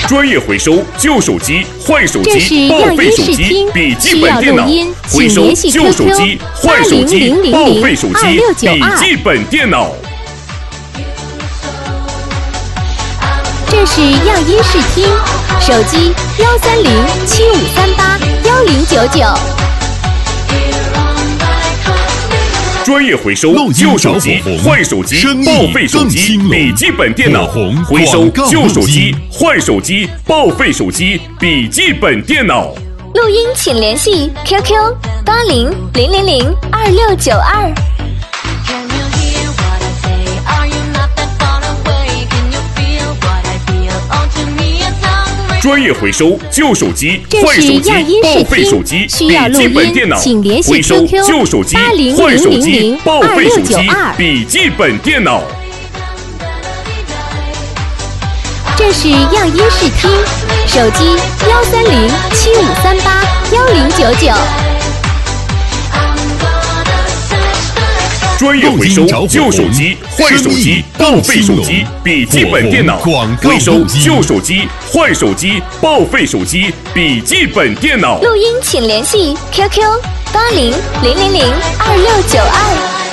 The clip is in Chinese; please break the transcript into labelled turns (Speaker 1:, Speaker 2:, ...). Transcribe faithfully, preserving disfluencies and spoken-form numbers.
Speaker 1: 专业回收旧手机、坏手机、报废手机、笔记本电脑，回收旧手机、坏手机、报废手机、笔记本电脑。
Speaker 2: 这是样音视听，手机幺三零七五三八幺零九九。
Speaker 1: 专业回收旧手机、坏手机、报废手机、笔记本电脑，回收旧手机、坏手机、报废手机、笔记本电脑。
Speaker 2: 录音请联系 Q Q 八零零零零二六九二。
Speaker 1: 专业回收旧手机、坏手机、报废手机、笔记本电脑，回收旧手机、坏手机、报废手机、笔记本电脑。
Speaker 2: 这是样音视听，手机幺三零七五三八幺零九九。
Speaker 1: 专业回收旧手机、坏手机、报废手机、笔记本电脑，回收旧手机、坏手机、报废手机、笔记本电脑。
Speaker 2: 录音请联系 Q Q 八零零零零二六九二。